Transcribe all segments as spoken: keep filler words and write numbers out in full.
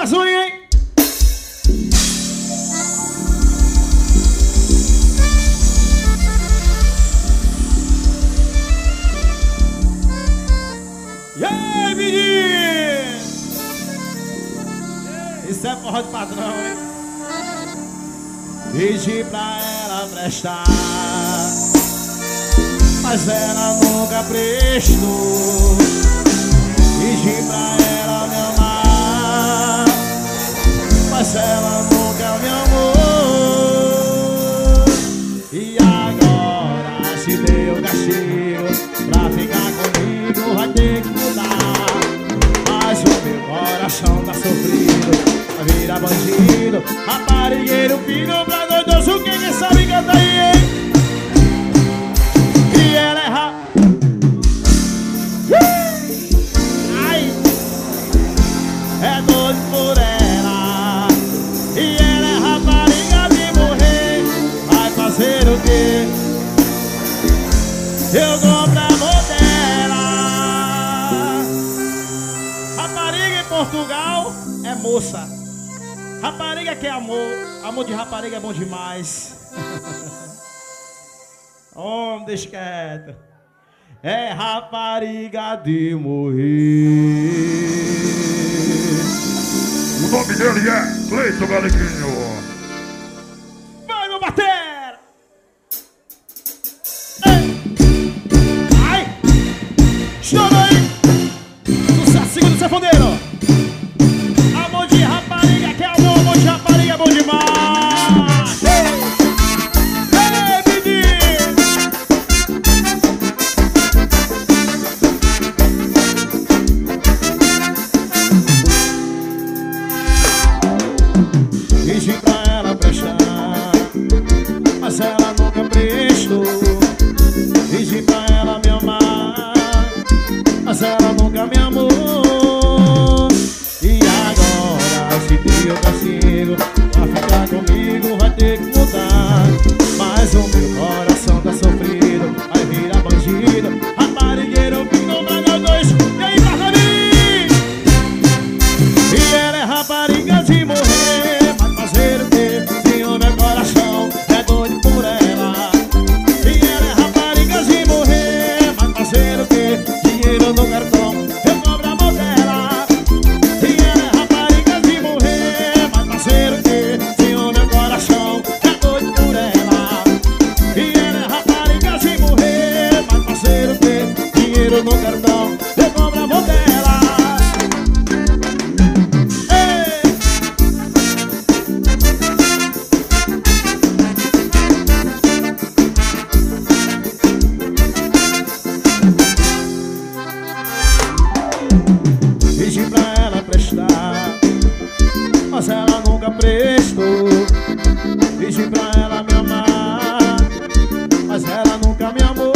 mais um, hein? E aí, menino? Isso é forró de padrão, hein? Pedi pra ela prestar, mas ela nunca prestou. Pedi pra ela me amar, mas ela nunca me amou. E agora se deu castigo, pra ficar comigo vai ter que mudar. Mas o meu coração tá sofrido, vai virar bandido, raparigueiro, filho pra nós dois. O que que sabe cantar aí, hein? E ela é rap... Ai! É doido por ela. E ela é rapariga de morrer. Vai fazer o quê? Eu compro a modela. Rapariga em Portugal é moça. Rapariga que é amor. Amor de rapariga é bom demais. Homem, deixa quieto. É rapariga de morrer. O nome dele é Cleiton Galeguinho. Vai, meu batera! Ei! Ai! Estourou aí! Sucesso, segundo sanfoneiro! Amor de rapariga que é amor, amor de rapariga é bom demais! Pedi pra ela prestar, mas ela nunca prestou. Pedi pra ela me amar, mas ela nunca me amou. E agora se deu castigo, pra ficar comigo vai ter que mudar. Mas o meu coração tá sofrido, vai virar bandido, raparigueiro, pingo pra nós dois. E aí, pra mim? E ela é rapariga de morrer. Fazer o quê? Se o meu coração é doido por ela. E ela é rapariga de morrer. Mas fazer o quê? Dinheiro no cartão, eu cobro a mão dela. E ela é rapariga de morrer. Mas fazer o quê? Se o meu coração é doido por ela. E ela é rapariga de morrer. Mas fazer o quê? Dinheiro no cartão, eu cobro a mão dela. Pedi pra ela prestar, mas ela nunca prestou. Pedi pra ela me amar, mas ela nunca me amou.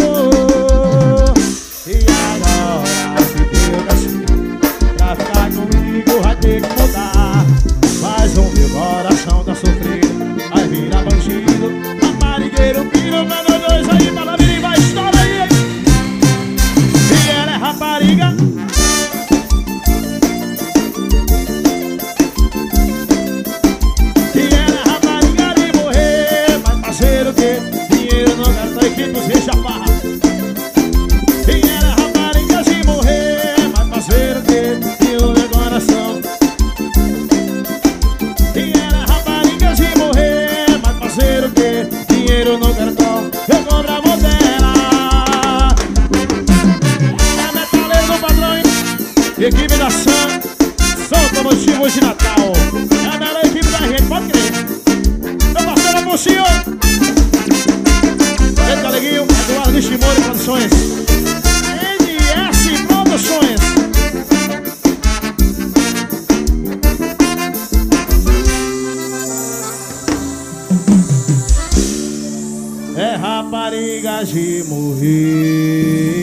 E agora se deu castigo, pra ficar comigo vai ter que mudar. Mas o meu coração tá sofrido, vai virar bandido, raparigueiro, filho pra nós dois. Aí, maravilha, vai estourar aí. E ela é rapariga. Dinheiro no cartão e que nos deixa farra. E ela é rapariga de morrer. Vai fazer o quê? E o meu coração. E ela é rapariga de morrer. Vai fazer o quê? Dinheiro no cartão, eu compro a mão dela. É metaleiro do padrão, hein? Equipe da Sam, São Automotivo de Natal. É a melhor equipe da gente, pode crer. Meu parceiro Afonso, Cleiton Galeguinho, Eduardo Estimori Produções, N S Produções. É rapariga de morrer.